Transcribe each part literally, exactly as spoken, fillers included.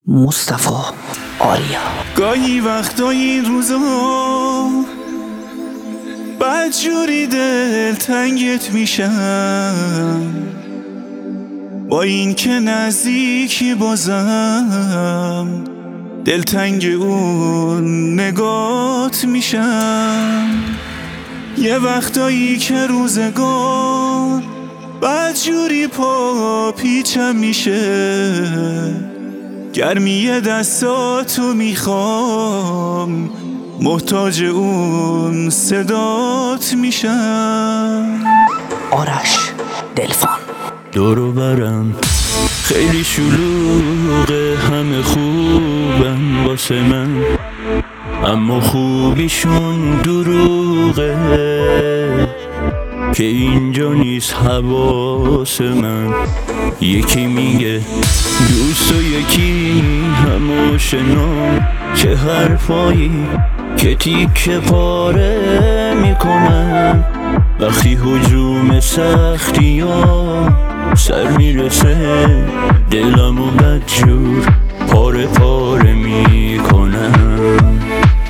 مصطفی آریا. گاهی وقتا این روزا بدجوری دل تنگت میشم، با این که نزدیکی بازم دلتنگ اون نگات میشم. یه وقتایی که روزگار بدجوری پا پیچم میشه، گرمی دستاتو میخوام، محتاج اون صدات میشم. آرش دلفان. دورو برم خیلی شلوغه، همه خوبن واسه من، اما خوبیشون دروغه که اینجا نیست حواس من. یکی میگه دوست و یکی هم آشنا، چه حرفایی که تیکه پاره میکنن وقتی هجوم سختی ها سر میرسه، دلمو بدجور پاره پاره میکنن.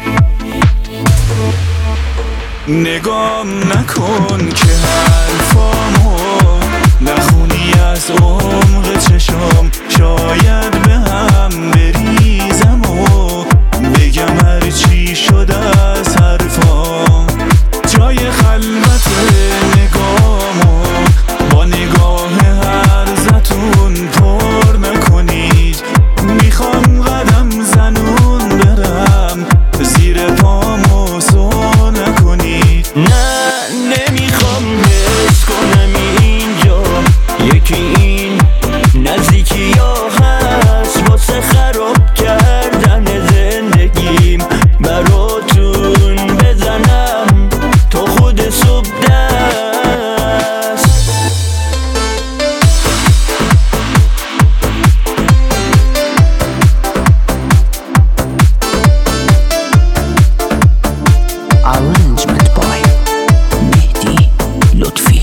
نگام نکن که حرفامو نخونی از عمق چشام، شاید به هم بریزم و بگم هر چی شده از حرفام. جای خلوت نگامو با نگاه هرزتون پر نکنید، میخوام قدم زنون برم زیر پامو سو نکنید. نه نمیخوام حس کنم اینجا یکی این نزدیکی ها هست واسه خراب کردن زندگیم، براتون بزنم تا خود صبح دست. Arrangement by مهدی لطفی.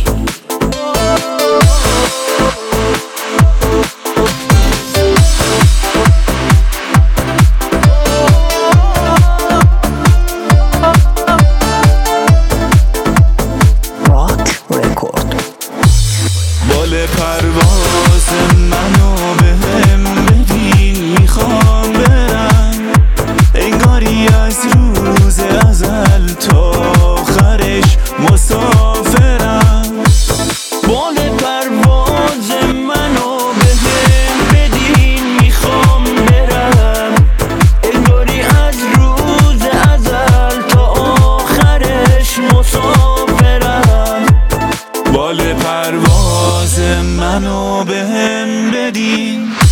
راک رکورد. بال پرواز منو بهم بدین، میخوام برم انگاری از روز ازل تا آخرش مسافرم. بال پرواز منو بهم بدین، میخوام برم انگاری از روز ازل تا آخرش مسافرم. بال پرواز منو بهم بدین.